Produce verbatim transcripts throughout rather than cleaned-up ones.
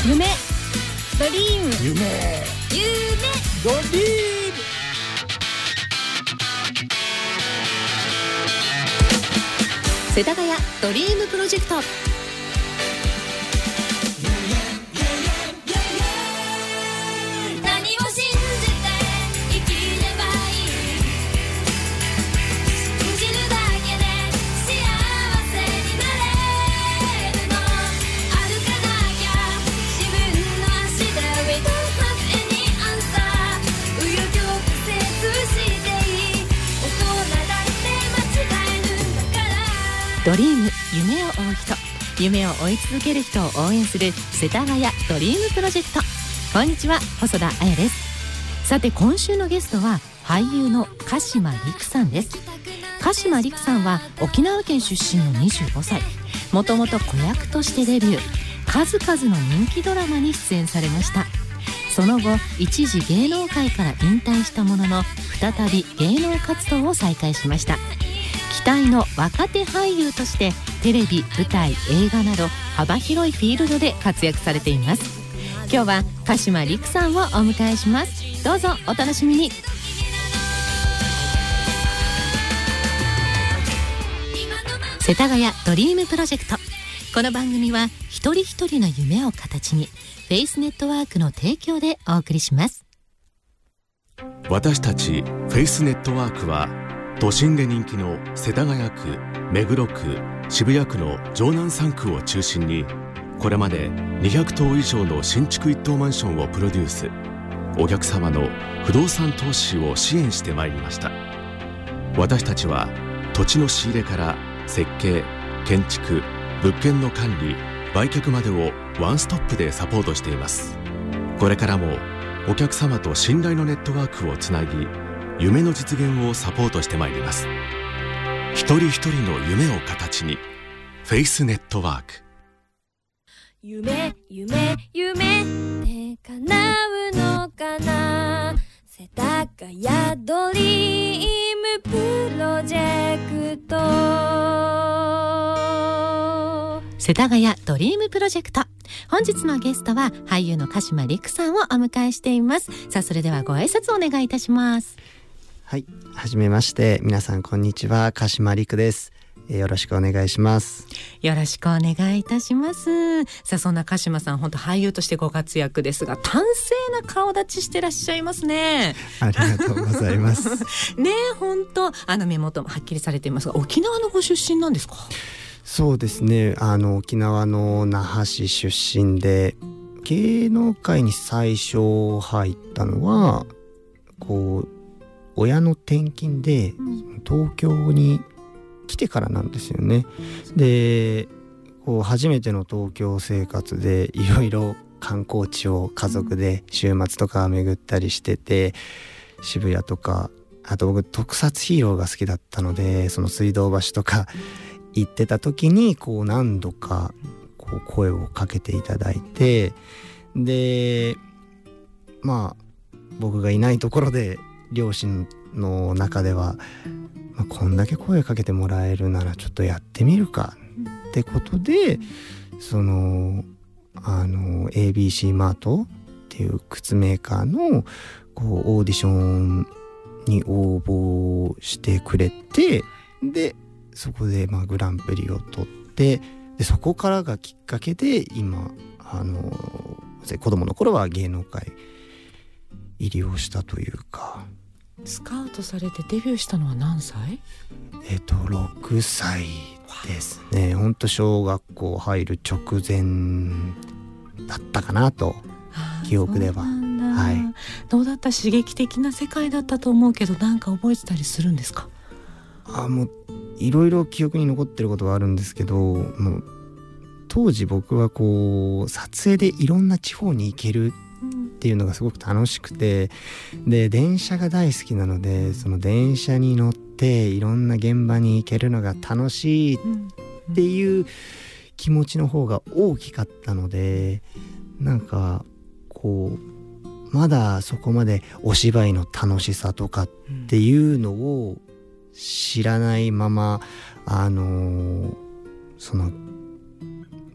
夢ドリーム夢夢ドリーム世田谷ドリームプロジェクト。何を信じて生きればいい、信じるだけで幸せになれるの、歩かなきゃ自分の足で We don't have any answer、 紆余曲折していい、大人だって間違えるんだから。ドリーム、夢を追う人、夢を追い続ける人を応援する世田谷ドリームプロジェクト。こんにちは、細田彩です。さて今週のゲストは俳優の鹿島陸さんです。鹿島陸さんは沖縄県出身のにじゅうごさい、もともと子役としてデビュー、数々の人気ドラマに出演されました。その後一時芸能界から引退したものの再び芸能活動を再開しました。期待の若手俳優としてテレビ、舞台、映画など幅広いフィールドで活躍されています。今日は鹿島陸さんをお迎えします。どうぞお楽しみに。世田谷ドリームプロジェクト。この番組は一人一人の夢を形にフェイスネットワークの提供でお送りします。 私たちフェイスネットワークは都心で人気の世田谷区、目黒区、渋谷区の城南さん区を中心にこれまでにひゃくとう以上の新築一棟マンションをプロデュース、お客様の不動産投資を支援してまいりました。私たちは土地の仕入れから設計、建築、物件の管理、売却までをワンストップでサポートしています。これからもお客様と信頼のネットワークをつなぎ、夢の実現をサポートしてまいります。一人一人の夢を形にフェイスネットワーク。 夢夢夢って叶うのかな、世田谷ドリームプロジェクト。世田谷ドリームプロジェクト。本日のゲストは俳優の鹿島陸さんをお迎えしています。さあそれではご挨拶お願いいたします。 はい、はじめまして。皆さんこんにちは、鹿島陸です。えー、よろしくお願いします。 よろしくお願いいたします。さあそんな鹿島さん、本当俳優としてご活躍ですが、端正な顔立ちしてらっしゃいますね。 ありがとうございますねえ、本当あの目元もはっきりされていますが、沖縄のご出身なんですか？ そうですね、あの沖縄の那覇市出身で、芸能界に最初入ったのはこう親の転勤で東京に来てからなんですよね。で、こう初めての東京生活でいろいろ観光地を家族で週末とか巡ったりしてて、渋谷とか、あと僕特撮ヒーローが好きだったので、その水道橋とか行ってた時にこう何度かこう声をかけていただいて、でまあ僕がいないところで両親の中では、まあ、こんだけ声かけてもらえるならちょっとやってみるかってことで、そのあの エービーシー マートっていう靴メーカーのこうオーディションに応募してくれて、でそこでまあグランプリを取って、でそこからがきっかけで今あの子供の頃は芸能界入りをしたというか。 スカウトされてデビューしたのは何歳？ えっとろくさいですね。ほんと小学校入る直前だったかなと記憶では。はい。 どうだった？刺激的な世界だったと思うけど、なんか覚えてたりするんですか？ あ、もういろいろ記憶に残ってることはあるんですけど、もう当時僕はこう撮影でいろんな地方に行けるっていうのがすごく楽しくて、で電車が大好きなので、その電車に乗っていろんな現場に行けるのが楽しいっていう気持ちの方が大きかったので、なんかこうまだそこまでお芝居の楽しさとかっていうのを知らないまま、あのその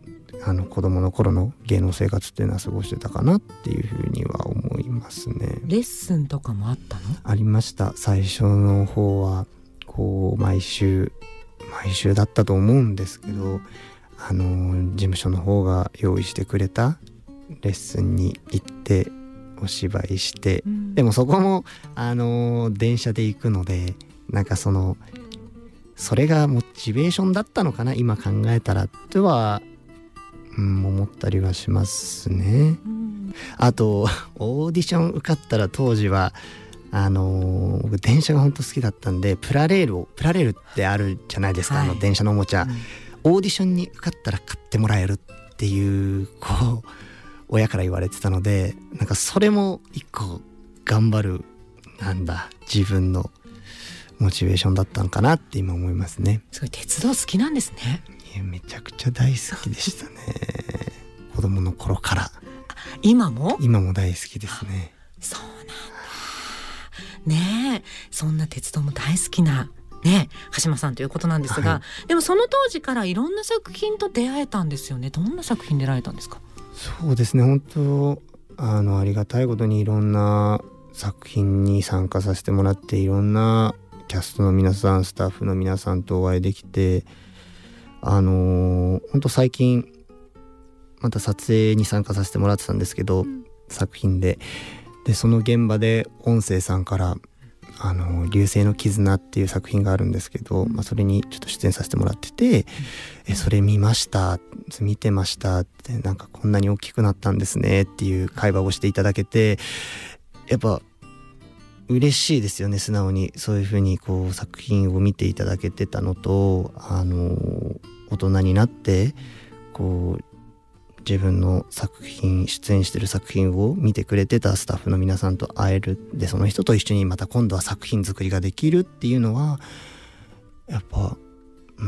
あの子供の頃の芸能生活っていうのは過ごしてたかなっていうふうには思いますね。 レッスンとかもあったの？ ありました。最初の方はこう毎週毎週だったと思うんですけど、あの事務所の方が用意してくれたレッスンに行ってお芝居して、うん、でもそこもあの電車で行くので、なんかそのそれがモチベーションだったのかな今考えたらとは、うん、思ったりはしますね、うん、あとオーディション受かったら当時はあの僕電車が本当好きだったんで、プラレールをプラレールってあるじゃないですか、はい、あの電車のおもちゃ、うん、オーディションに受かったら買ってもらえるっていうこう親から言われてたので、なんかそれも一個頑張るなんだ自分のモチベーションだったのかなって今思いますね。 すごい鉄道好きなんですね。 いやめちゃくちゃ大好きでしたね子供の頃から。 今も？ 今も大好きですね。 そうなんだねえ。そんな鉄道も大好きなね鹿島さんということなんですが、はい、でもその当時からいろんな作品と出会えたんですよね。どんな作品出られたんですか？ そうですね、本当 あのありがたいことにいろんな作品に参加させてもらって、いろんなキャストの皆さんスタッフの皆さんとお会いできて、あのー、本当最近また撮影に参加させてもらってたんですけど、うん、作品ででその現場で音声さんからあの流星の絆っていう作品があるんですけど、まあ、それにちょっと出演させてもらってて、うん、えそれ見ました見てましたって、なんかこんなに大きくなったんですねっていう会話をしていただけて、やっぱ嬉しいですよね。素直にそういうふうにこう作品を見ていただけてたのと、あの大人になってこう自分の作品出演してる作品を見てくれてたスタッフの皆さんと会える、でその人と一緒にまた今度は作品作りができるっていうのはやっぱ、うん、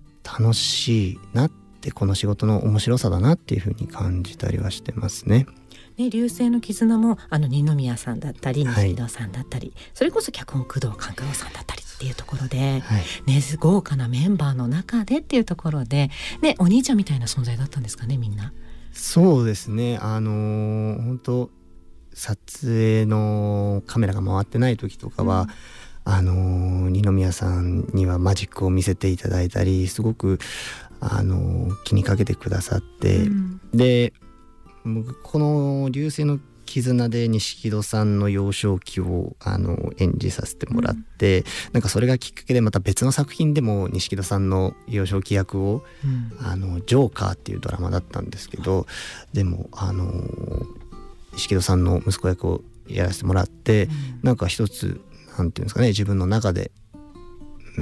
楽しいなって、この仕事の面白さだなっていうふうに感じたりはしてますね。 ね、流星の絆もあの二宮さんだったり西戸さんだったり、はい、それこそ脚本工藤官九郎さんだったりっていうところで、はいね、豪華なメンバーの中でっていうところで、ね、お兄ちゃんみたいな存在だったんですかね、みんな。 そうですね、あのー、本当撮影のカメラが回ってない時とかは、うん、あのー、二宮さんにはマジックを見せていただいたり、すごく、あのー、気にかけてくださって、うん、で僕この流星の絆で錦戸さんの幼少期をあの演じさせてもらって、うん、なんかそれがきっかけでまた別の作品でも錦戸さんの幼少期役を、うん、あのジョーカーっていうドラマだったんですけど、でもあの錦戸さんの息子役をやらせてもらって、うん、なんか一つなんていうんですかね、自分の中で、うん、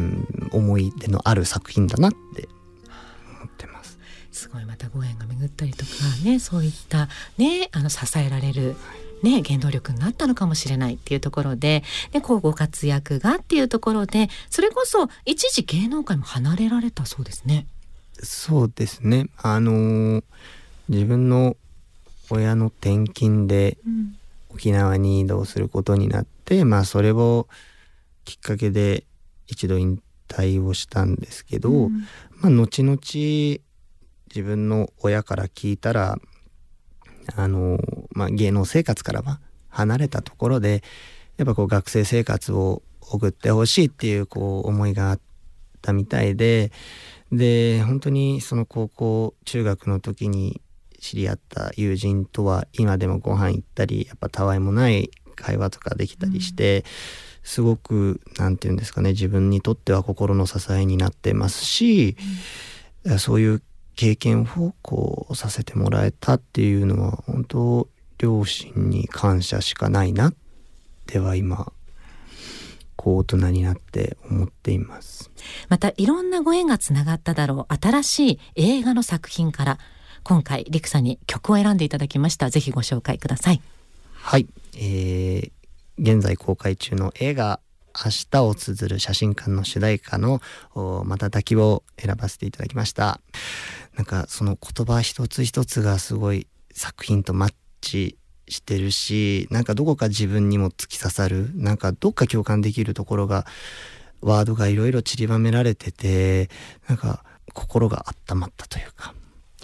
思い出のある作品だなって思ってます。 すごい、またご縁が巡ったりとかね、そういったね、あの支えられる、ね、原動力になったのかもしれないっていうところで、でこうご活躍がっていうところで、それこそ一時芸能界も離れられたそうですね。 そうですね、あのー、自分の親の転勤で沖縄に移動することになって、うん、まあそれをきっかけで一度引退をしたんですけど、うん、まあ後々自分の親から聞いたら、あの、まあ、芸能生活からは離れたところでやっぱこう学生生活を送ってほしいっていうこう思いがあったみたいで、で本当にその高校中学の時に知り合った友人とは今でもご飯行ったり、やっぱたわいもない会話とかできたりして、うん、すごくなんていうんですかね、自分にとっては心の支えになってますし、うん、そういう経験をこうさせてもらえたっていうのは本当両親に感謝しかないなっては今こう大人になって思っています。 またいろんなご縁がつながっただろう新しい映画の作品から今回リクさんに曲を選んでいただきました。ぜひご紹介ください。 はい、えー、現在公開中の映画明日を綴る写真館の主題歌の瞬きを選ばせていただきました。なんかその言葉一つ一つがすごい作品とマッチしてるし、なんかどこか自分にも突き刺さる、なんかどっか共感できるところがワードがいろいろ散りばめられてて、なんか心が温まったというか。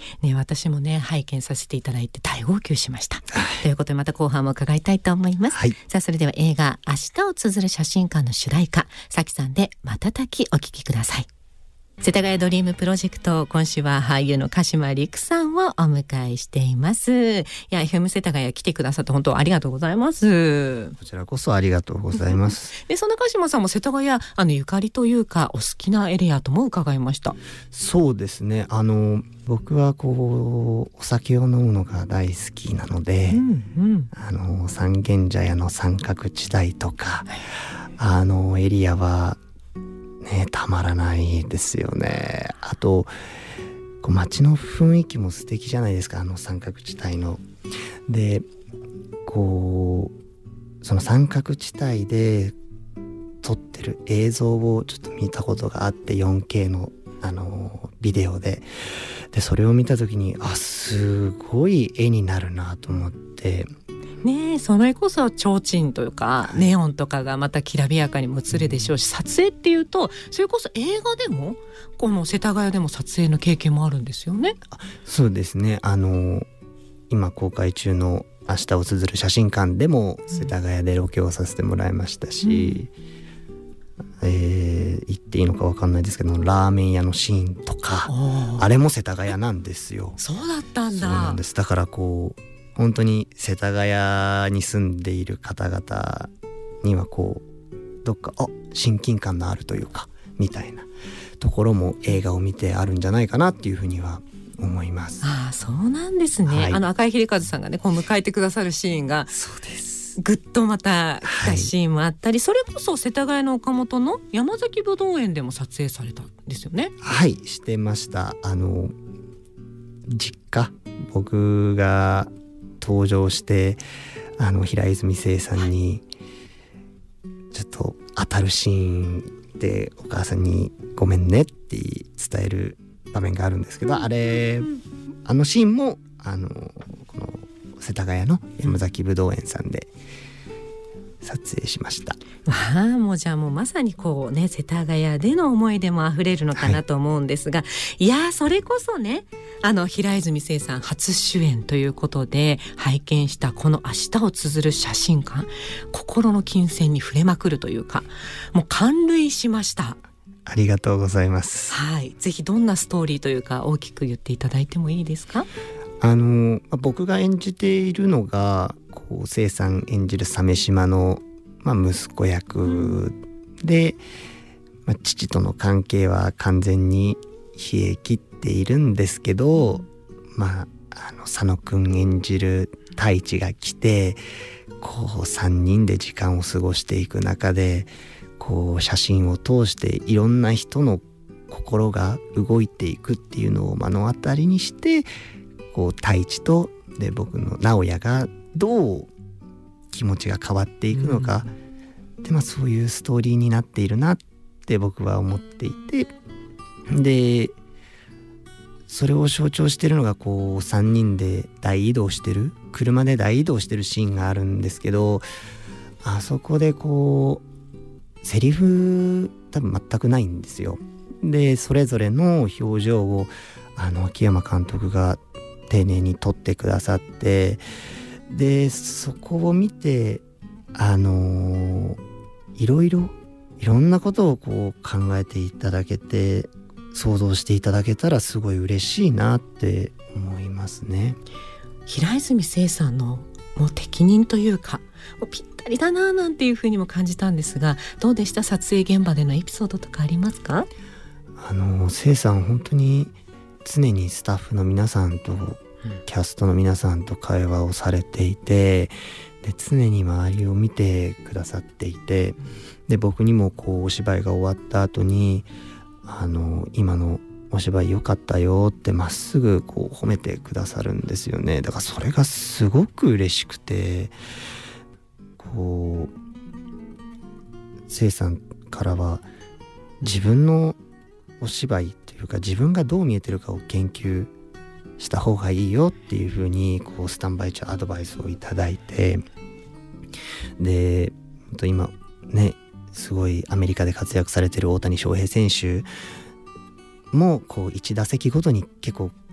ね、私もね拝見させていただいて大号泣しました、ということでまた後半も伺いたいと思います、 はい、 さあそれでは映画明日を綴る写真館の主題歌、さきさんで瞬きお聴きください。世田谷ドリームプロジェクト、今週は俳優の鹿島陸さんをお迎えしています。いや エフエム 世田谷来てくださって本当ありがとうございます。 こちらこそありがとうございますでその鹿島さんも世田谷あのゆかりというかお好きなエリアとも伺いました。 そうですね、あの僕はこうお酒を飲むのが大好きなので、うんうん、あの三軒茶屋の三角地帯とか、はい、あのエリアはね、たまらないですよね。あとこう街の雰囲気も素敵じゃないですか、あの三角地帯の。でこうその三角地帯で撮ってる映像をちょっと見たことがあって、 よんケー のあのビデオででそれを見た時にあすごい絵になるなと思ってねえ、それこそ提灯というか、はい、ネオンとかがまたきらびやかにも映るでしょうし、撮影っていうとそれこそ映画でもこの世田谷でも撮影の経験もあるんですよね。 あそうですね、あの今公開中の明日を綴る写真館でも世田谷でロケをさせてもらいましたし、うんえー、言っていいのか分かんないですけどラーメン屋のシーンとかあれも世田谷なんですよ。 そうだったんだ。 そうなんです。だからこう本当に世田谷に住んでいる方々にはこうどっかあ親近感のあるというかみたいなところも映画を見てあるんじゃないかなっていうふうには思います。 ああそうなんですね、はい、あの赤井秀和さんがねこう迎えてくださるシーンがそうですぐっとまた来たシーンもあったり、はい、それこそ世田谷の岡本の山崎ぶどう園でも撮影されたんですよね。 はいしてました。あの実家僕が登場してあの平泉成さんにちょっと当たるシーンでお母さんにごめんねって伝える場面があるんですけど、あれあのシーンもあのこの世田谷の山崎ぶどう園さんで撮影しました。 ああもうじゃあもうまさにこうね世田谷での思い出もあふれるのかなと思うんですが、はい、いやそれこそねあの平泉成さん初主演ということで拝見したこの明日を綴る写真館、心の金銭に触れまくるというかもう感涙しました。 ありがとうございます。 はい、ぜひどんなストーリーというか大きく言っていただいてもいいですか。 あの僕が演じているのがこう成さん演じる鮫島の、まあ、息子役で、まあ、父との関係は完全に冷え切っているんですけど、まあ、あの佐野くん演じる太一が来てこうさんにんで時間を過ごしていく中でこう写真を通していろんな人の心が動いていくっていうのを目の当たりにしてこう太一とで僕の直哉がどう気持ちが変わっていくのか、うん、でまあそういうストーリーになっているなって僕は思っていて、でそれを象徴しているのがこうさんにんで大移動してる車で大移動してるシーンがあるんですけど、あそこでこうセリフ多分全くないんですよ。でそれぞれの表情をあの秋山監督が丁寧に撮ってくださって、でそこを見てあのいろいろいろんなことをこう考えていただけて想像していただけたらすごい嬉しいなって思いますね。 平泉成さんのもう適任というかもうぴったりだななんていうふうにも感じたんですが、どうでした？撮影現場でのエピソードとかありますか？ あの成さん本当に常にスタッフの皆さんと、うん、キャストの皆さんと会話をされていて、で常に周りを見てくださっていて、で僕にもこうお芝居が終わった後にあの今のお芝居良かったよってまっすぐこう褒めてくださるんですよね。だからそれがすごく嬉しくて、こう成さんからは自分のお芝居っていうか自分がどう見えてるかを研究した方がいいよっていう風にこうスタンバイ中アドバイスをいただいて、で今ねすごいアメリカで活躍されてる大谷翔平選手もこういち打席ごとに結構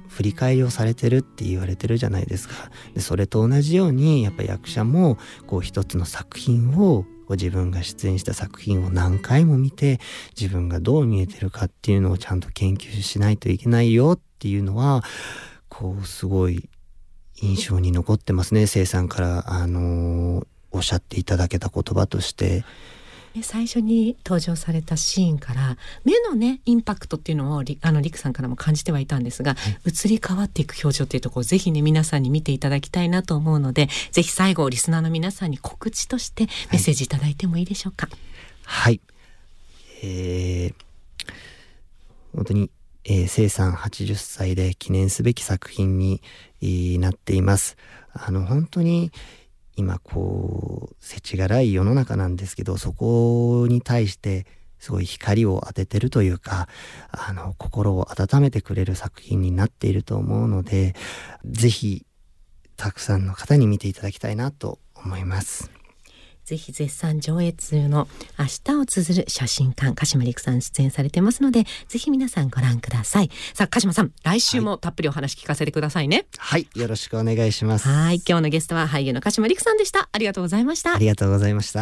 振り返りをされてるって言われてるじゃないですか。でそれと同じようにやっぱ役者もこう一つの作品をこう自分が出演した作品を何回も見て自分がどう見えてるかっていうのをちゃんと研究しないといけないよっていうのはこうすごい印象に残ってますね。せいさんからあのー、おっしゃっていただけた言葉として。 最初に登場されたシーンから目のねインパクトっていうのをあのリクさんからも感じてはいたんですが、はい、移り変わっていく表情っていうところをぜひね皆さんに見ていただきたいなと思うので、ぜひ最後リスナーの皆さんに告知としてメッセージいただいてもいいでしょうか。 はい、はい、えー、本当に、えー、せいさんはちじゅっさいで記念すべき作品に、えー、なっています。あの本当に今こう世知辛い世の中なんですけど、そこに対してすごい光を当ててるというか、あの心を温めてくれる作品になっていると思うので、ぜひたくさんの方に見ていただきたいなと思います。 ぜひ絶賛上映中の明日を綴る写真館、鹿島陸さん出演されてますので、ぜひ皆さんご覧ください。さあ鹿島さん、来週もたっぷりお話聞かせてくださいね。 はい、よろしくお願いします。 はい、今日のゲストは俳優の鹿島陸さんでした。ありがとうございました。 ありがとうございました。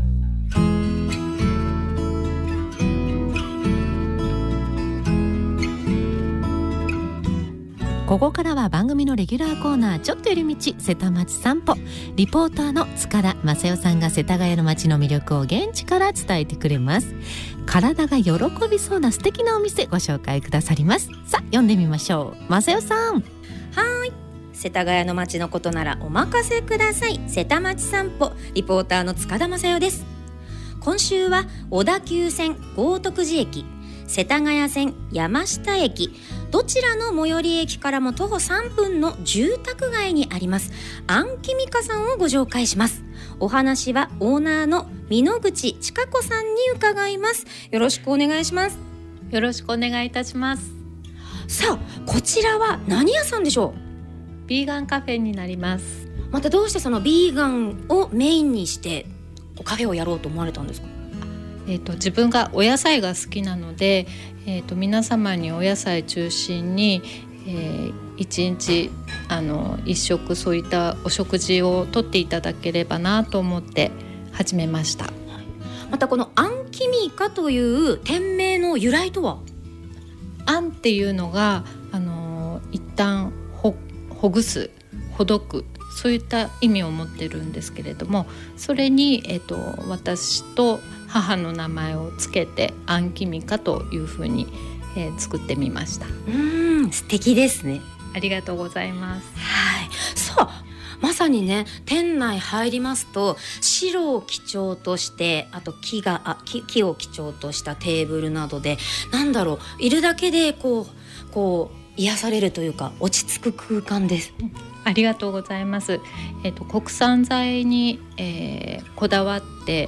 ここからは番組のレギュラーコーナー、ちょっと寄り道瀬田町散歩。リポーターの塚田正代さんが世田谷の街の魅力を現地から伝えてくれます。体が喜びそうな素敵なお店ご紹介くださります。さあ読んでみましょう。正代さん。 はい、世田谷の街のことならお任せください。瀬田町散歩リポーターの塚田正代です。今週は小田急線豪徳寺駅、世田谷線山下駅、どちらの最寄り駅からも徒歩さんぷんの住宅街にありますあんきみかさんをご紹介します。お話はオーナーの美濃口千佳子さんに伺います。よろしくお願いします。 よろしくお願いいたします。 さあこちらは何屋さんでしょう？ビーガンカフェになります。 またどうしてそのビーガンをメインにしてカフェをやろうと思われたんですか？ えーと、自分がお野菜が好きなので、えーと、皆様にお野菜中心に、えー、一日あの一食そういったお食事をとっていただければなと思って始めました。 またこのあんきみかという店名の由来とは？ あんっていうのがあの一旦ほほぐす、ほどく、そういった意味を持ってるんですけれども、それに、えーと、私と母の名前をつけてあんきみかというふうに、えー、作ってみました。 うーん、素敵ですね。 ありがとうございます。 はい、そう、まさにね、店内入りますと白を基調として、あと木があ 木, 木を基調としたテーブルなどで、なんだろう、いるだけでこうこう癒されるというか落ち着く空間です。 ありがとうございます。えーと、国産材に、えー、こだわって、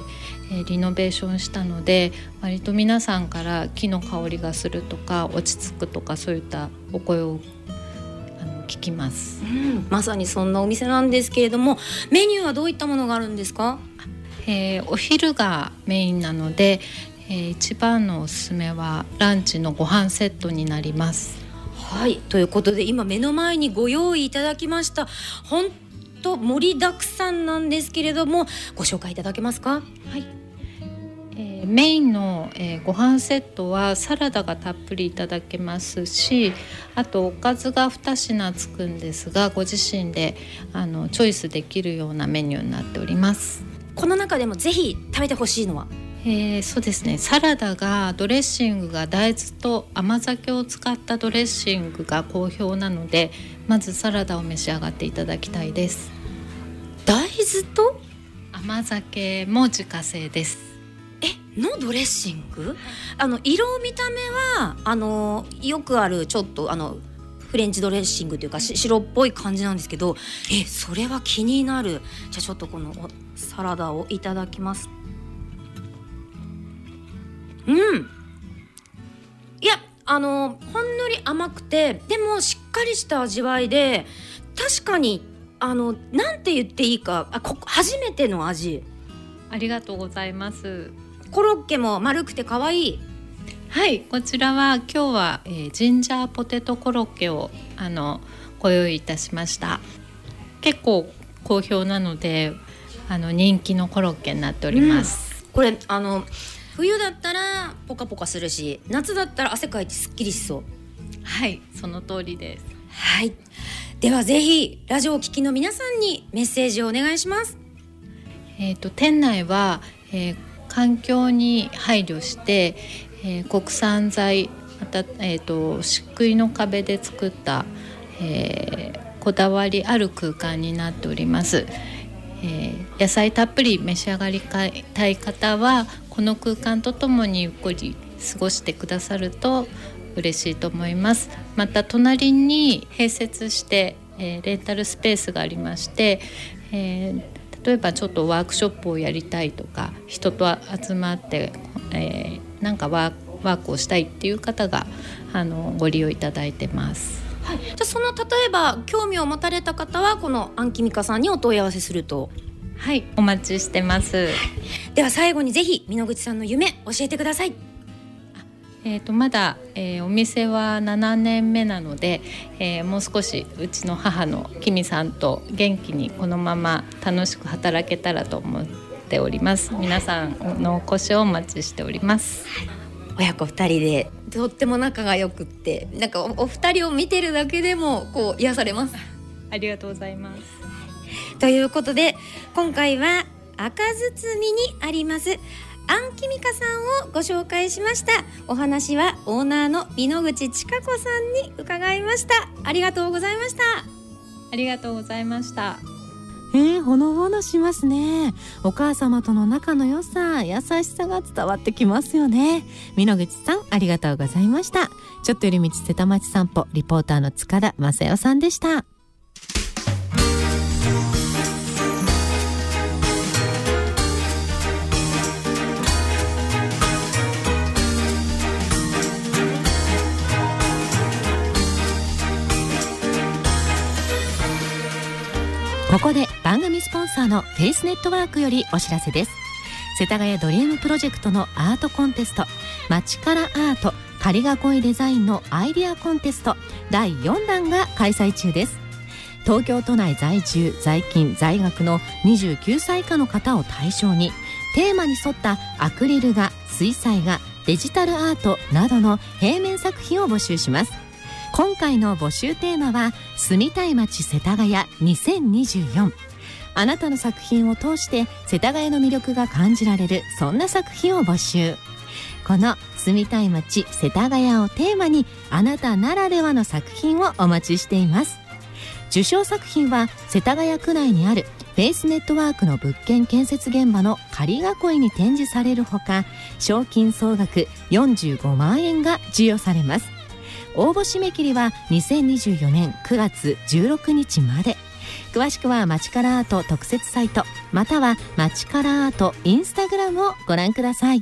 えー、リノベーションしたので、割と皆さんから木の香りがするとか落ち着くとか、そういったお声をあの聞きます、 うん、まさにそんなお店なんですけれども、メニューはどういったものがあるんですか？ えー、お昼がメインなので、えー、一番のおすすめはランチのご飯セットになります。 はい、ということで今目の前にご用意いただきました。本当盛りだくさんなんですけれども、ご紹介いただけますか？ はい、えー、メインの、えー、ご飯セットはサラダがたっぷりいただけますし、あとおかずがに品つくんですが、ご自身であのチョイスできるようなメニューになっております。 この中でもぜひ食べてほしいのは？ えー、そうですね、サラダがドレッシングが大豆と甘酒を使ったドレッシングが好評なので、まずサラダを召し上がっていただきたいです。 大豆と甘酒も自家製です。 えのドレッシング？あの色見た目はあのよくあるちょっとあのフレンチドレッシングというか白っぽい感じなんですけど、えそれは気になる。じゃあちょっとこのサラダをいただきます。うん、いやあのほんのり甘くて、でもしっかりした味わいで、確かにあのなんて言っていいか、あこ初めての味。 ありがとうございます。 コロッケも丸くて可愛い。 はい、こちらは今日は、えー、ジンジャーポテトコロッケをあのご用意いたしました。結構好評なのであの人気のコロッケになっております、 うん、これあの冬だったらポカポカするし、夏だったら汗かいてすっきりしそう。 はい、その通りです。 はい、ではぜひラジオを聴きの皆さんにメッセージをお願いします。 えーと、店内は、えー、環境に配慮して、えー、国産材また、えーと、漆喰の壁で作った、えー、こだわりある空間になっております。えー、野菜たっぷり召し上がりたい方はこの空間とともにゆっくり過ごしてくださると嬉しいと思います。また隣に併設して、えー、レンタルスペースがありまして、えー、例えばちょっとワークショップをやりたいとか人と集まって、えー、なんかワー、ワークをしたいっていう方があのご利用いただいてます。 はい、じゃあその例えば興味を持たれた方はこのアンキミカさんにお問い合わせすると。 はい、お待ちしてます。 では最後にぜひ美濃口さんの夢教えてください。 えーと、まだ、えー、お店はななねんめなので、えー、もう少しうちの母のキミさんと元気にこのまま楽しく働けたらと思っております。皆さんのお越しをお待ちしております。 親子ふたりでとっても仲が良くって、なんか お, お二人を見てるだけでもこう癒されます。 ありがとうございます。 ということで今回は赤包みにありますアンキミカさんをご紹介しました。お話はオーナーの美濃口千佳子さんに伺いました。ありがとうございました。 ありがとうございました。 えー、ほのぼのしますね。お母様との仲の良さ、優しさが伝わってきますよね。美濃口さん、ありがとうございました。ちょっと寄り道瀬田町散歩、リポーターの塚田正代さんでした。ここで番組スポンサーのフェイスネットワークよりお知らせです。世田谷ドリームプロジェクトのアートコンテスト、街からアート仮囲いデザインのアイディアコンテストだいよんだんが開催中です。東京都内在住在勤在学のにじゅうきゅうさい以下の方を対象に、テーマに沿ったアクリル画、水彩画、デジタルアートなどの平面作品を募集します。今回の募集テーマは住みたい街世田谷にせんにじゅうよん。あなたの作品を通して世田谷の魅力が感じられる、そんな作品を募集。この住みたい街世田谷をテーマにあなたならではの作品をお待ちしています。受賞作品は世田谷区内にあるフェイスネットワークの物件建設現場の仮囲いに展示されるほか、賞金総額よんじゅうごまんえんが授与されます。応募締め切りはにせんにじゅうよねんくがつじゅうろくにちまで。詳しくは街からアート特設サイトまたは街からアートインスタグラムをご覧ください。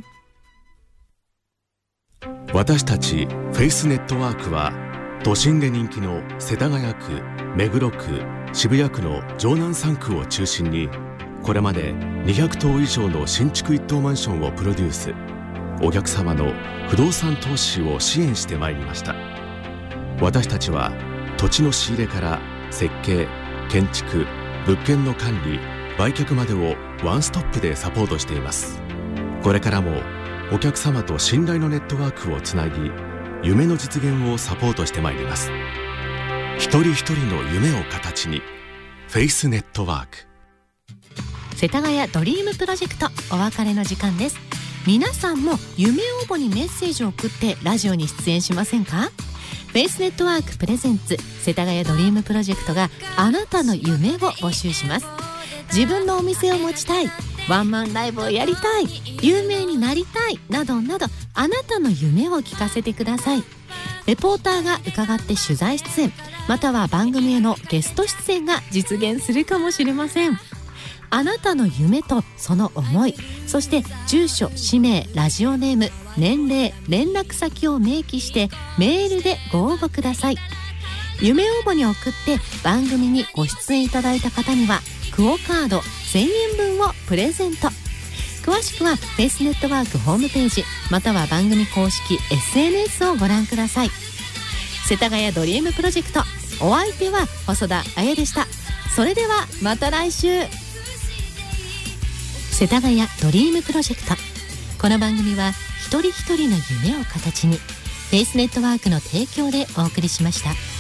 私たちフェイスネットワークは都心で人気の世田谷区、目黒区、渋谷区の城南さん区を中心にこれまでにひゃくとう以上の新築一棟マンションをプロデュース。お客様の不動産投資を支援してまいりました。私たちは土地の仕入れから設計、建築、物件の管理、売却までをワンストップでサポートしています。これからもお客様と信頼のネットワークをつなぎ、夢の実現をサポートしてまいります。一人一人の夢を形に、フェイスネットワーク。 世田谷ドリームプロジェクト、お別れの時間です。皆さんも夢応募にメッセージを送ってラジオに出演しませんか？フェイスネットワークプレゼンツ世田谷ドリームプロジェクトがあなたの夢を募集します。自分のお店を持ちたい、ワンマンライブをやりたい、有名になりたいなどなど、あなたの夢を聞かせてください。レポーターが伺って取材出演、または番組へのゲスト出演が実現するかもしれません。あなたの夢とその思い、そして住所、氏名、ラジオネーム、年齢、連絡先を明記してメールでご応募ください。夢応募に送って番組にご出演いただいた方にはクオカードせんえんぶんをプレゼント。 詳しくはフェイスネットワークホームページまたは番組公式 エスエヌエス をご覧ください。世田谷ドリームプロジェクト、お相手は細田彩でした。それではまた来週。世田谷ドリームプロジェクト、この番組は一人一人の夢を形にフェイスネットワークの提供でお送りしました。